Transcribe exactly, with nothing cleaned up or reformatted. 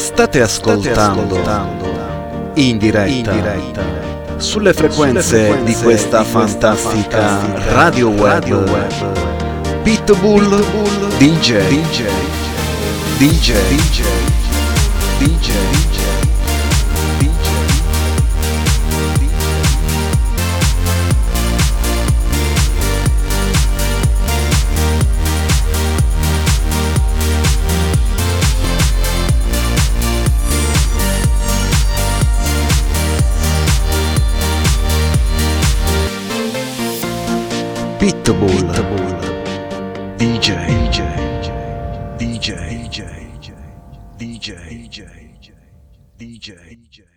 State ascoltando in diretta, in diretta sulle frequenze, sulle frequenze di questa di fantastica, fantastica radio web, radio web. Pitbull, Pitbull D J, D J, D J, D J, D J, D J. Pitbull, Pitbull, D J, D J, D J, D J, D J, D J, D J, D J.